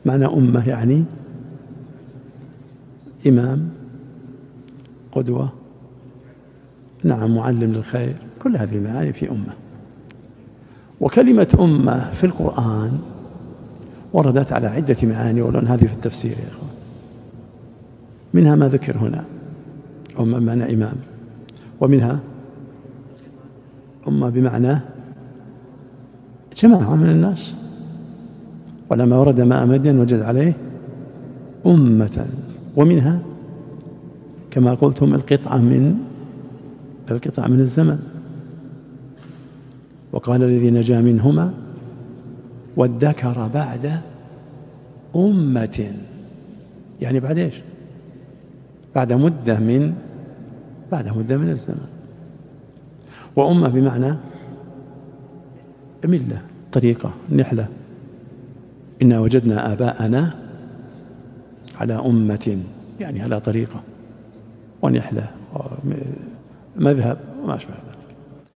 معنى أمة يعني إمام، قدوة، نعم، معلم للخير، كل هذه المعاني في أمة. وكلمة أمة في القرآن وردت على عدة معاني، ولون هذه في التفسير يا إخوان. منها ما ذكر هنا، أمة بمعنى إمام، ومنها أمة بمعنى جماعة من الناس. ولما ورد ماء مدين وجد عليه أمة، ومنها كما قلتم القطعة من الزمن. وقال الذي نجا منهما وادكر بعد أمة، يعني بعد إيش؟ بعد مدة من الزمن. وأمة بمعنى ملة، طريقة، نحلة. إنا وجدنا آباءنا على أمة، يعني على طريقة ونحلة ومذهب وما أشبه ذلك.